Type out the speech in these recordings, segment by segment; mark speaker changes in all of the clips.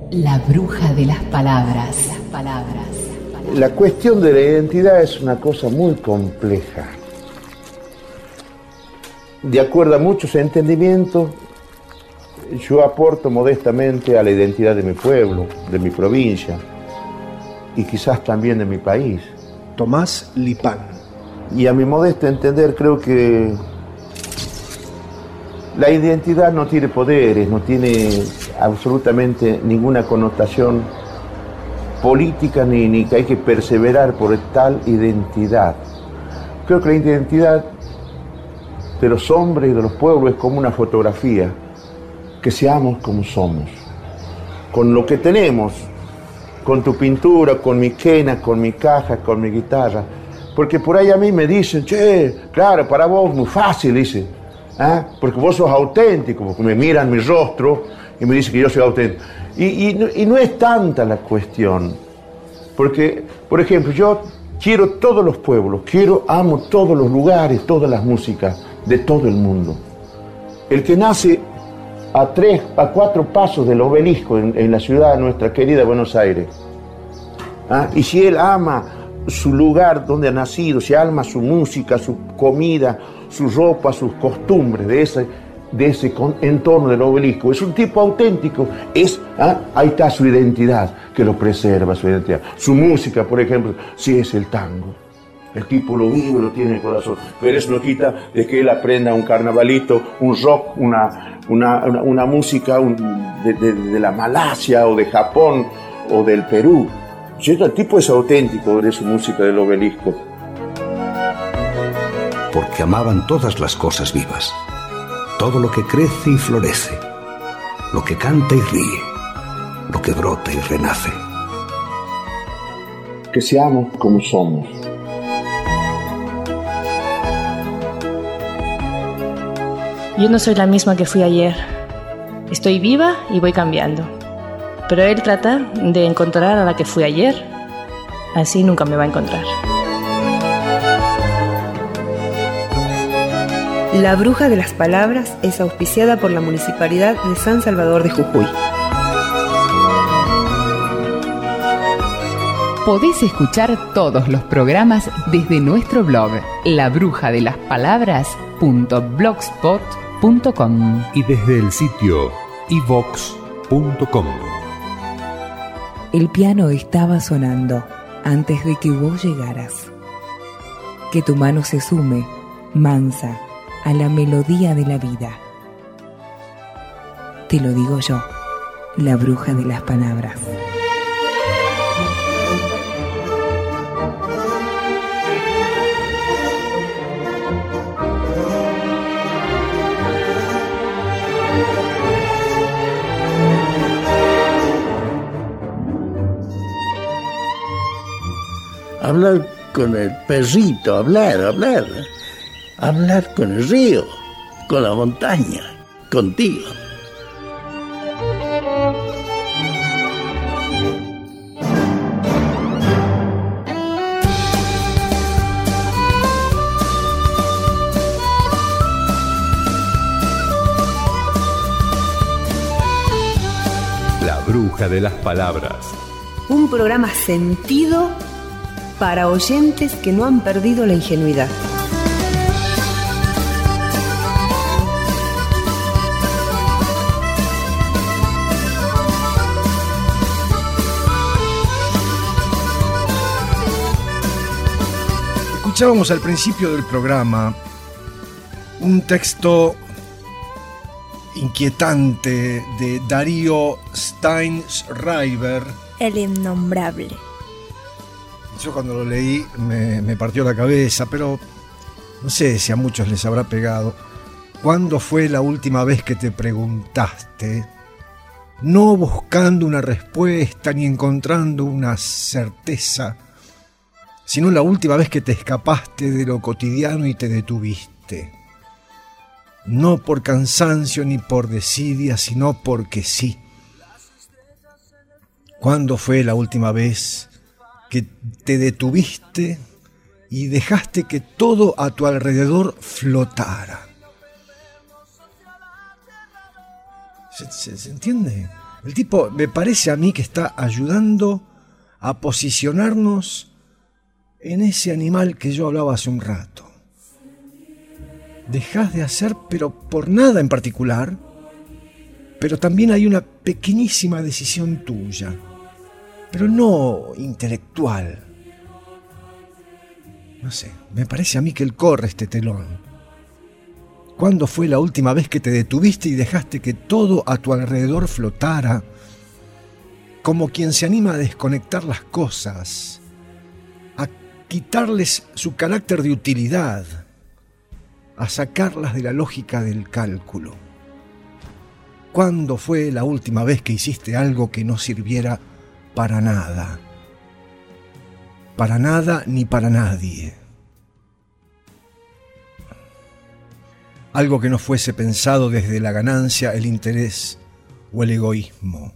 Speaker 1: La bruja de las palabras.
Speaker 2: La cuestión de la identidad es una cosa muy compleja. De acuerdo a muchos entendimientos, yo aporto modestamente a la identidad de mi pueblo, de mi provincia y quizás también de mi país.
Speaker 3: Tomás Lipán.
Speaker 2: Y a mi modesto entender creo que la identidad no tiene poderes, no tiene absolutamente ninguna connotación política ni que hay que perseverar por tal identidad. Creo que la identidad de los hombres y de los pueblos es como una fotografía, que seamos como somos, con lo que tenemos, con tu pintura, con mi quena, con mi caja, con mi guitarra, porque por ahí a mí me dicen, che, claro, para vos muy fácil, dice, porque vos sos auténtico, porque me miran mi rostro y me dicen que yo soy auténtico. Y no es tanta la cuestión, porque, por ejemplo, yo quiero todos los pueblos, amo todos los lugares, todas las músicas de todo el mundo. El que nace a 4 pasos del obelisco en la ciudad nuestra querida Buenos Aires, y si él ama su lugar donde ha nacido, si ama su música, su comida, su ropa, sus costumbres de ese entorno del obelisco, es un tipo auténtico, ahí está su identidad, que lo preserva, su identidad. Su música, por ejemplo, si es el tango, el tipo lo vive, lo tiene en el corazón, pero eso no quita de que él aprenda un carnavalito, un rock, una música de la Malasia o de Japón o del Perú. El tipo es auténtico de su música del obelisco.
Speaker 4: Porque amaban todas las cosas vivas, todo lo que crece y florece, lo que canta y ríe, lo que brota y renace.
Speaker 2: Que seamos como somos.
Speaker 5: Yo no soy la misma que fui ayer. Estoy viva y voy cambiando. Pero él trata de encontrar a la que fui ayer. Así nunca me va a encontrar.
Speaker 6: La Bruja de las Palabras es auspiciada por la Municipalidad de San Salvador de Jujuy.
Speaker 1: Podés escuchar todos los programas desde nuestro blog labrujadelaspalabras.blogspot.com
Speaker 7: y desde el sitio ivox.com.
Speaker 8: El piano estaba sonando antes de que vos llegaras. Que tu mano se sume, mansa, a la melodía de la vida. Te lo digo yo, la bruja de las palabras.
Speaker 9: Hablar con el perrito, hablar con el río, con la montaña, contigo.
Speaker 7: La Bruja de las Palabras.
Speaker 6: Un programa sentido para oyentes que no han perdido la ingenuidad.
Speaker 3: Escuchábamos al principio del programa un texto inquietante de Darío Steinschreiber,
Speaker 10: El Innombrable.
Speaker 3: Yo cuando lo leí me partió la cabeza, pero no sé si a muchos les habrá pegado. ¿Cuándo fue la última vez que te preguntaste, no buscando una respuesta ni encontrando una certeza, sino la última vez que te escapaste de lo cotidiano y te detuviste? No por cansancio ni por desidia, sino porque sí. ¿Cuándo fue la última vez que te detuviste y dejaste que todo a tu alrededor flotara? ¿Se entiende? El tipo me parece a mí que está ayudando a posicionarnos en ese animal que yo hablaba hace un rato. Dejás de hacer, pero por nada en particular, pero también hay una pequeñísima decisión tuya, pero no intelectual. No sé, me parece a mí que él corre este telón. ¿Cuándo fue la última vez que te detuviste y dejaste que todo a tu alrededor flotara? Como quien se anima a desconectar las cosas, a quitarles su carácter de utilidad, a sacarlas de la lógica del cálculo. ¿Cuándo fue la última vez que hiciste algo que no sirviera para nada? Para nada ni para nadie. Algo que no fuese pensado desde la ganancia, el interés o el egoísmo.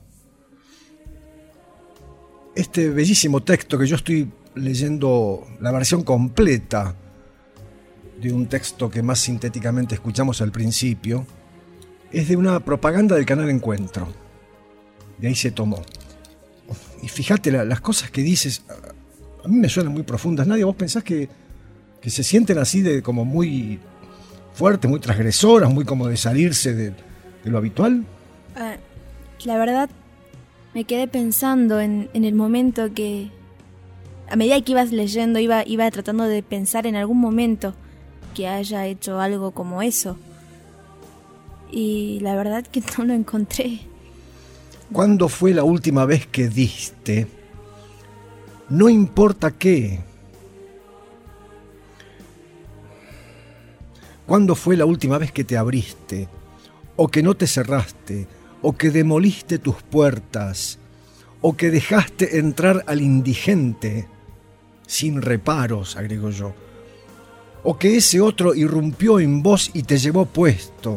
Speaker 3: Este bellísimo texto que yo estoy leyendo, la versión completa de un texto que más sintéticamente escuchamos al principio, es de una propaganda del canal Encuentro. De ahí se tomó. Y fíjate, las cosas que dices, a mí me suenan muy profundas. Nadia, ¿vos pensás que se sienten así de como muy fuertes, muy transgresoras, muy como de salirse de lo habitual?
Speaker 10: La verdad, me quedé pensando en el momento que, a medida que ibas leyendo, iba tratando de pensar en algún momento que haya hecho algo como eso. Y la verdad que no lo encontré.
Speaker 3: ¿Cuándo fue la última vez que diste? No importa qué. ¿Cuándo fue la última vez que te abriste? ¿O que no te cerraste? ¿O que demoliste tus puertas? ¿O que dejaste entrar al indigente? Sin reparos, agrego yo. ¿O que ese otro irrumpió en vos y te llevó puesto?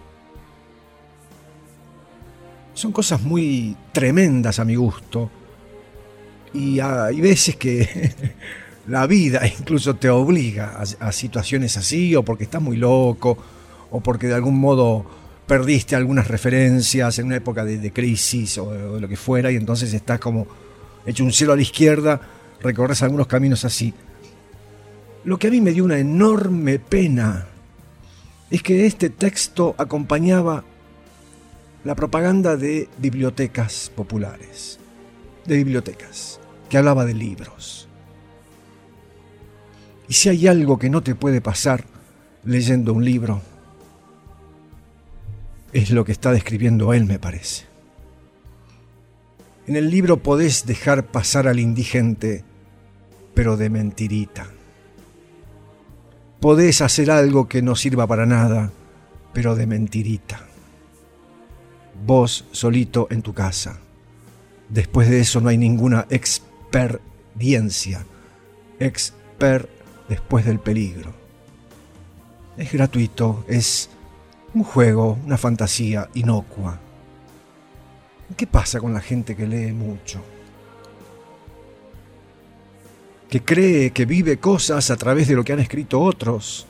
Speaker 3: Son cosas muy tremendas a mi gusto. Y hay veces que la vida incluso te obliga a situaciones así, o porque estás muy loco, o porque de algún modo perdiste algunas referencias en una época de crisis o de lo que fuera, y entonces estás como hecho un cielo a la izquierda, recorres algunos caminos así. Lo que a mí me dio una enorme pena es que este texto acompañaba la propaganda de bibliotecas populares, de bibliotecas, que hablaba de libros. Y si hay algo que no te puede pasar leyendo un libro, es lo que está describiendo él, me parece. En el libro podés dejar pasar al indigente, pero de mentirita. Podés hacer algo que no sirva para nada, pero de mentirita. Vos solito en tu casa. Después de eso no hay ninguna experiencia. Después del peligro. Es gratuito, es un juego, una fantasía inocua. ¿Qué pasa con la gente que lee mucho? Que cree que vive cosas a través de lo que han escrito otros.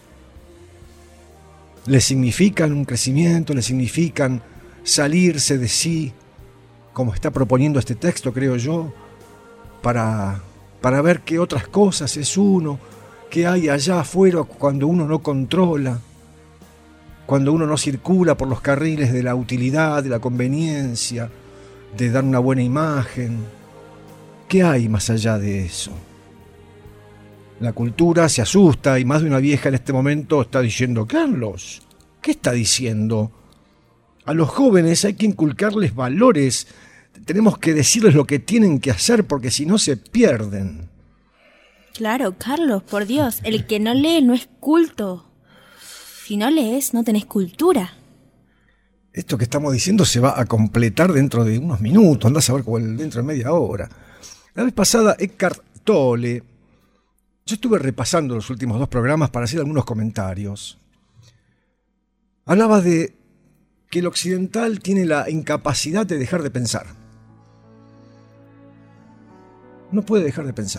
Speaker 3: Le significan un crecimiento, le significan salirse de sí, como está proponiendo este texto, creo yo, para ver qué otras cosas es uno, qué hay allá afuera cuando uno no controla, cuando uno no circula por los carriles de la utilidad, de la conveniencia, de dar una buena imagen. ¿Qué hay más allá de eso? La cultura se asusta y más de una vieja en este momento está diciendo: Carlos, ¿qué está diciendo? A los jóvenes hay que inculcarles valores, tenemos que decirles lo que tienen que hacer porque si no se pierden.
Speaker 10: Claro, Carlos, por Dios, el que no lee no es culto. Si no lees, no tenés cultura.
Speaker 3: Esto que estamos diciendo se va a completar dentro de unos minutos, andás a ver cuál, dentro de media hora. La vez pasada, Eckhart Tolle, yo estuve repasando los últimos 2 programas para hacer algunos comentarios. Hablaba de que el occidental tiene la incapacidad de dejar de pensar. No puede dejar de pensar.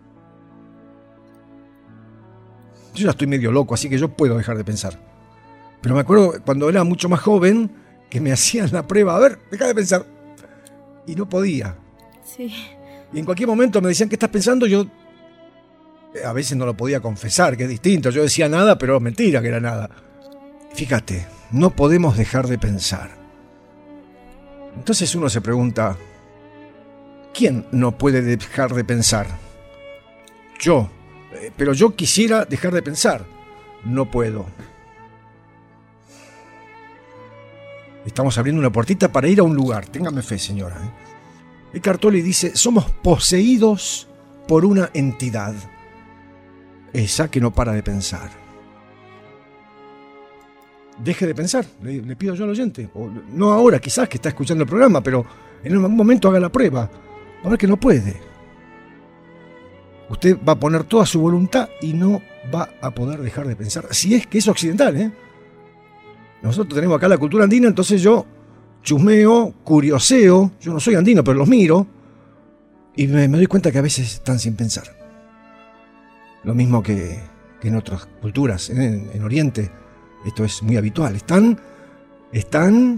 Speaker 3: Yo ya estoy medio loco, así que yo puedo dejar de pensar. Pero me acuerdo cuando era mucho más joven que me hacían la prueba: a ver, deja de pensar. y no podía.
Speaker 10: Sí.
Speaker 3: Y en cualquier momento me decían, ¿qué estás pensando? Yo a veces no lo podía confesar, que es distinto. Yo decía nada, pero mentira que era nada. Fíjate, no podemos dejar de pensar. Entonces uno se pregunta, ¿quién no puede dejar de pensar? Yo. Pero yo quisiera dejar de pensar. No puedo. Estamos abriendo una puertita para ir a un lugar. Téngame fe, señora. Eckhart Tolle dice, somos poseídos por una entidad. Esa que no para de pensar. Deje de pensar, le pido yo al oyente. O, no ahora, quizás que está escuchando el programa, pero en algún momento haga la prueba. A ver que no puede. Usted va a poner toda su voluntad y no va a poder dejar de pensar. Si es que es occidental, ¿eh? Nosotros tenemos acá la cultura andina, entonces yo chusmeo, curioseo. Yo no soy andino, pero los miro. Y me doy cuenta que a veces están sin pensar. Lo mismo que en otras culturas, en Oriente. Esto es muy habitual. Están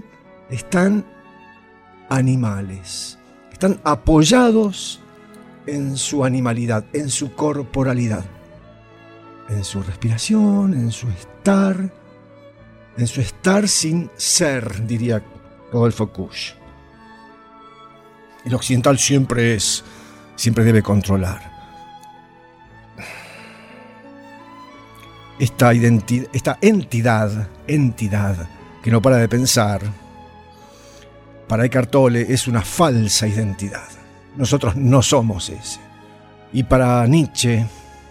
Speaker 3: animales. Están apoyados en su animalidad, en su corporalidad, en su respiración, en su estar sin ser, diría Rodolfo Kusch. El occidental siempre debe controlar. Esta entidad que no para de pensar, para Eckhart Tolle es una falsa identidad. Nosotros no somos ese. Y para Nietzsche,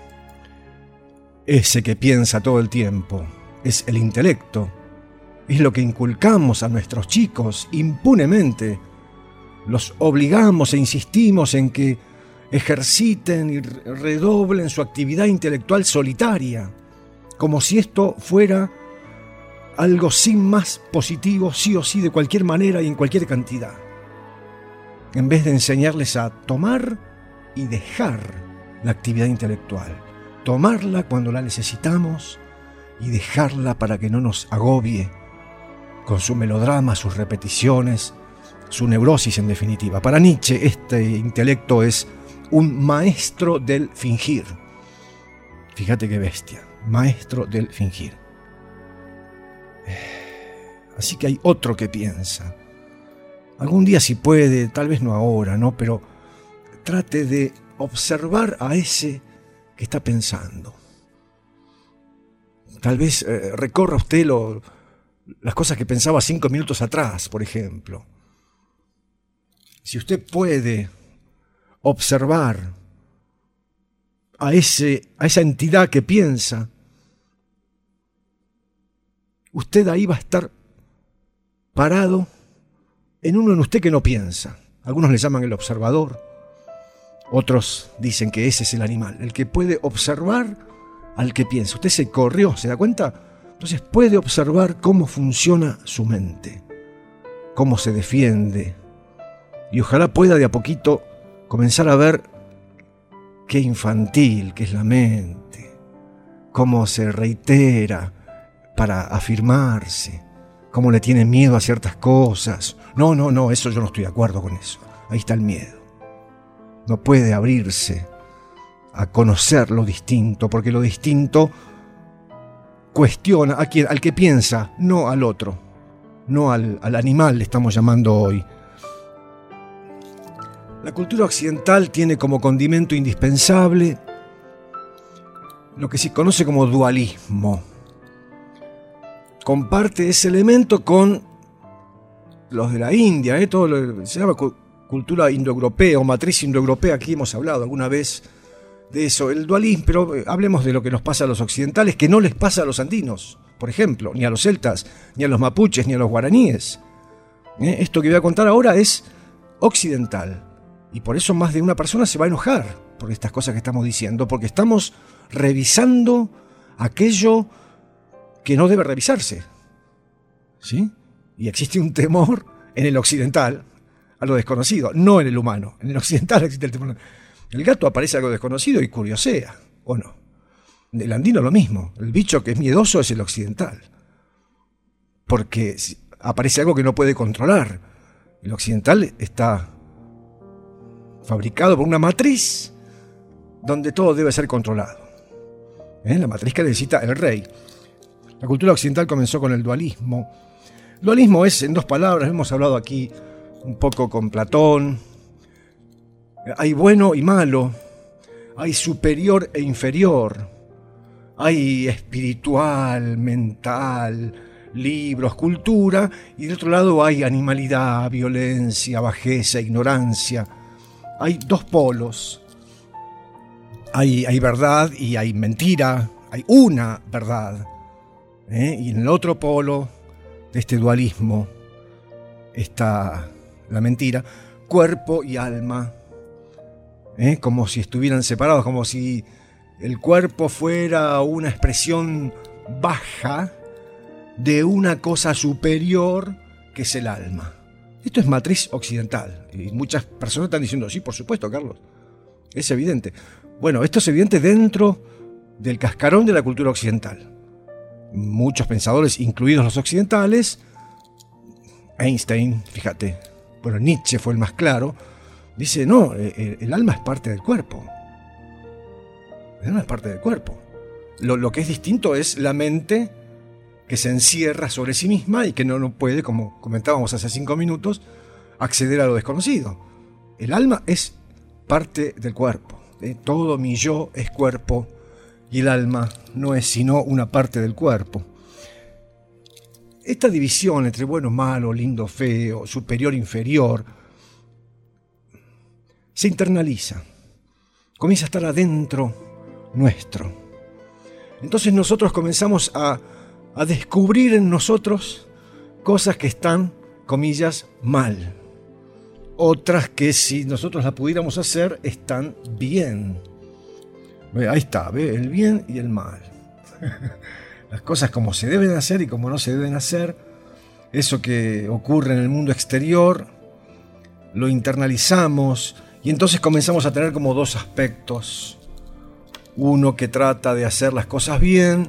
Speaker 3: ese que piensa todo el tiempo es el intelecto. Es lo que inculcamos a nuestros chicos impunemente. Los obligamos e insistimos en que ejerciten y redoblen su actividad intelectual solitaria, como si esto fuera algo sin más positivo, sí o sí, de cualquier manera y en cualquier cantidad. En vez de enseñarles a tomar y dejar la actividad intelectual. Tomarla cuando la necesitamos y dejarla para que no nos agobie con su melodrama, sus repeticiones, su neurosis en definitiva. Para Nietzsche este intelecto es un maestro del fingir. Fíjate qué bestia, maestro del fingir. Así que hay otro que piensa. Algún día si puede, tal vez no ahora, ¿no? Pero trate de observar a ese que está pensando. Tal vez recorra usted las cosas que pensaba 5 minutos atrás, por ejemplo. Si usted puede observar a esa entidad que piensa, usted ahí va a estar parado en usted que no piensa. Algunos le llaman el observador, otros dicen que ese es el animal, el que puede observar al que piensa. Usted se corrió, ¿se da cuenta? Entonces puede observar cómo funciona su mente, cómo se defiende, y ojalá pueda de a poquito comenzar a ver qué infantil que es la mente, cómo se reitera para afirmarse, cómo le tiene miedo a ciertas cosas. No, eso yo no estoy de acuerdo con eso. Ahí está el miedo. No puede abrirse a conocer lo distinto, porque lo distinto cuestiona al que piensa, no al otro, no al animal le estamos llamando hoy. La cultura occidental tiene como condimento indispensable lo que se conoce como dualismo. Comparte ese elemento con los de la India, se llama cultura indoeuropea o matriz indoeuropea. Aquí hemos hablado alguna vez de eso, el dualismo, pero hablemos de lo que nos pasa a los occidentales, que no les pasa a los andinos, por ejemplo, ni a los celtas, ni a los mapuches, ni a los guaraníes. Esto que voy a contar ahora es occidental, y por eso más de una persona se va a enojar por estas cosas que estamos diciendo, porque estamos revisando aquello que no debe revisarse, ¿sí? Y existe un temor en el occidental a lo desconocido, no en el humano. En el occidental existe el temor. El gato aparece algo desconocido y curiosea, ¿o no? El andino lo mismo. El bicho que es miedoso es el occidental, porque aparece algo que no puede controlar. El occidental está fabricado por una matriz donde todo debe ser controlado. La matriz que necesita el rey. La cultura occidental comenzó con el dualismo. El dualismo es, en 2 palabras, hemos hablado aquí un poco con Platón. Hay bueno y malo, hay superior e inferior, hay espiritual, mental, libros, cultura, y de otro lado hay animalidad, violencia, bajeza, ignorancia. Hay 2 polos. Hay verdad y hay mentira, hay una verdad. Y en el otro polo de este dualismo está la mentira, cuerpo y alma, como si estuvieran separados, como si el cuerpo fuera una expresión baja de una cosa superior que es el alma. Esto es matriz occidental, y muchas personas están diciendo, sí, por supuesto, Carlos, es evidente. Bueno, esto es evidente dentro del cascarón de la cultura occidental. Muchos pensadores, incluidos los occidentales, Einstein, fíjate, bueno, Nietzsche fue el más claro, dice, no, el alma es parte del cuerpo. El alma es parte del cuerpo. Lo que es distinto es la mente que se encierra sobre sí misma y que no puede, como comentábamos hace 5 minutos, acceder a lo desconocido. El alma es parte del cuerpo. Todo mi yo es cuerpo y el alma no es sino una parte del cuerpo. Esta división entre bueno, malo, lindo, feo, superior, inferior, se internaliza, comienza a estar adentro nuestro. Entonces nosotros comenzamos a descubrir en nosotros cosas que están, comillas, mal. Otras que si nosotros las pudiéramos hacer están bien. Ahí está, ¿ve? El bien y el mal. Las cosas como se deben hacer y como no se deben hacer. Eso que ocurre en el mundo exterior, lo internalizamos y entonces comenzamos a tener como 2 aspectos. Uno que trata de hacer las cosas bien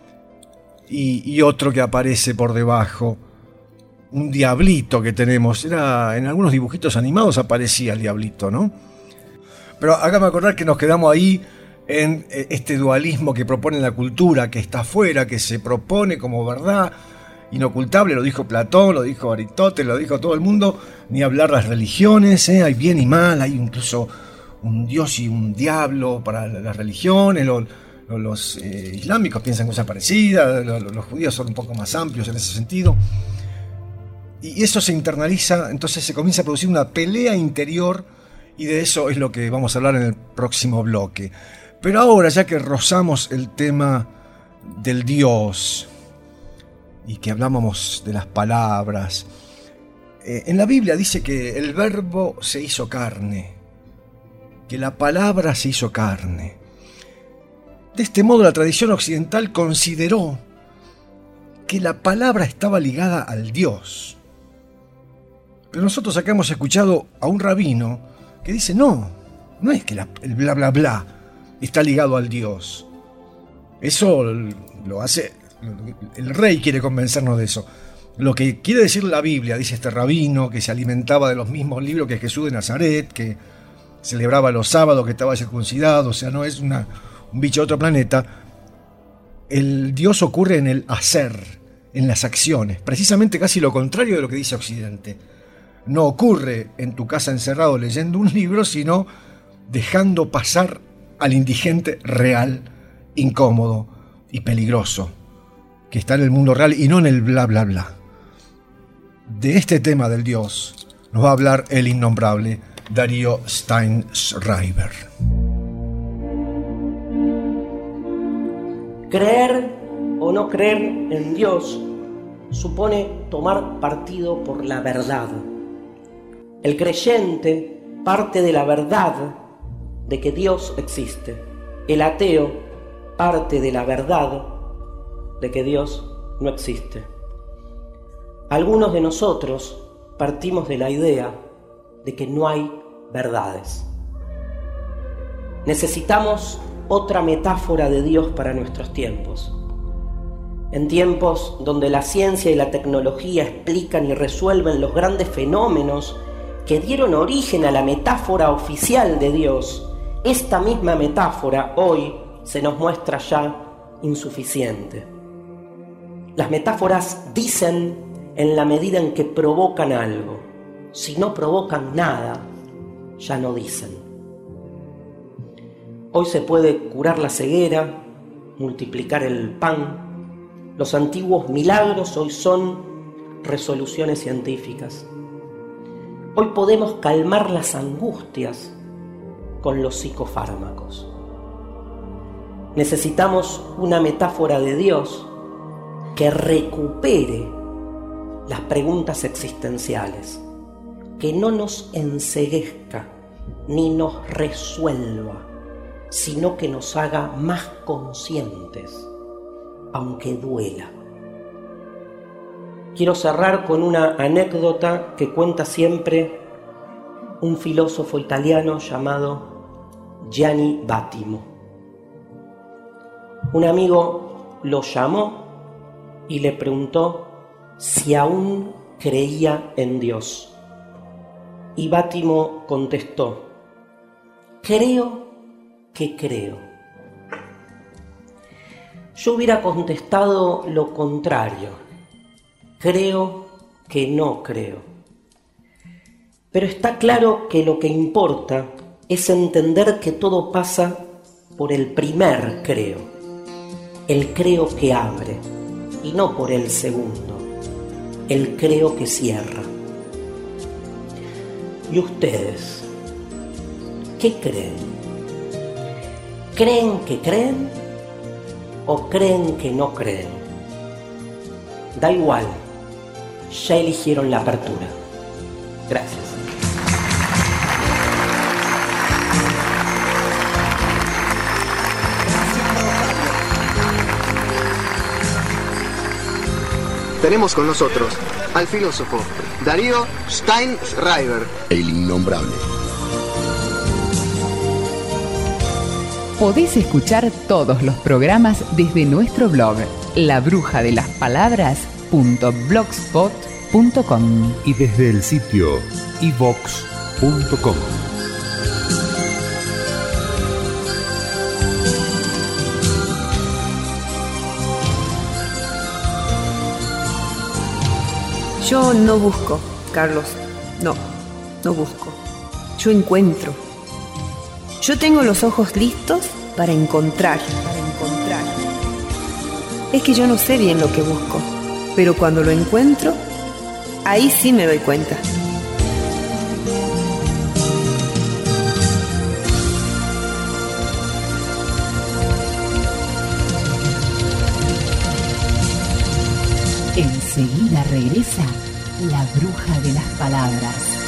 Speaker 3: y otro que aparece por debajo. Un diablito que tenemos. En algunos dibujitos animados aparecía el diablito, ¿no? Pero hágame acordar que nos quedamos ahí en este dualismo que propone la cultura, que está afuera, que se propone como verdad inocultable. Lo dijo Platón, lo dijo Aristóteles, lo dijo todo el mundo. Ni hablar las religiones, hay bien y mal, hay incluso un dios y un diablo para las religiones. Los islámicos piensan cosas parecidas, los judíos son un poco más amplios en ese sentido. Y eso se internaliza, entonces se comienza a producir una pelea interior y de eso es lo que vamos a hablar en el próximo bloque. Pero ahora, ya que rozamos el tema del Dios y que hablábamos de las palabras, en la Biblia dice que el verbo se hizo carne, que la palabra se hizo carne. De este modo la tradición occidental consideró que la palabra estaba ligada al Dios. Pero nosotros acá hemos escuchado a un rabino que dice, no es que el bla bla bla está ligado al Dios. Eso lo hace, el rey quiere convencernos de eso. Lo que quiere decir la Biblia, dice este rabino, que se alimentaba de los mismos libros que Jesús de Nazaret, que celebraba los sábados, que estaba circuncidado, o sea, no es un bicho de otro planeta. El Dios ocurre en el hacer, en las acciones, precisamente casi lo contrario de lo que dice Occidente. No ocurre en tu casa encerrado leyendo un libro, sino dejando pasar al indigente real, incómodo y peligroso, que está en el mundo real y no en el bla bla bla. De este tema del Dios nos va a hablar el innombrable Darío Steinschreiber.
Speaker 11: Creer o no creer en Dios supone tomar partido por la verdad. El creyente parte de la verdad de que Dios existe. El ateo parte de la verdad de que Dios no existe. Algunos de nosotros partimos de la idea de que no hay verdades. Necesitamos otra metáfora de Dios para nuestros tiempos. En tiempos donde la ciencia y la tecnología explican y resuelven los grandes fenómenos que dieron origen a la metáfora oficial de Dios, esta misma metáfora hoy se nos muestra ya insuficiente. Las metáforas dicen en la medida en que provocan algo. Si no provocan nada, ya no dicen. Hoy se puede curar la ceguera, multiplicar el pan. Los antiguos milagros hoy son resoluciones científicas. Hoy podemos calmar las angustias con los psicofármacos. Necesitamos una metáfora de Dios que recupere las preguntas existenciales, que no nos enceguezca ni nos resuelva, sino que nos haga más conscientes, aunque duela. Quiero cerrar con una anécdota que cuenta siempre un filósofo italiano llamado Gianni Vattimo. Un amigo lo llamó y le preguntó si aún creía en Dios. Y Vattimo contestó: creo que creo. Yo hubiera contestado lo contrario: creo que no creo. Pero está claro que lo que importa es entender que todo pasa por el primer creo, el creo que abre, y no por el segundo, el creo que cierra. ¿Y ustedes qué creen? ¿Creen que creen o creen que no creen? Da igual, ya eligieron la apertura. Gracias.
Speaker 12: Tenemos con nosotros al filósofo Darío Steinschreiber,
Speaker 13: el innombrable.
Speaker 1: Podés escuchar todos los programas desde nuestro blog, labrujadelaspalabras.blogspot.com
Speaker 7: y desde el sitio ivox.com.
Speaker 6: Yo no busco, Carlos. No busco. Yo encuentro. Yo tengo los ojos listos para encontrar. Es que yo no sé bien lo que busco, pero cuando lo encuentro, ahí sí me doy cuenta.
Speaker 1: Enseguida regresa la bruja de las palabras.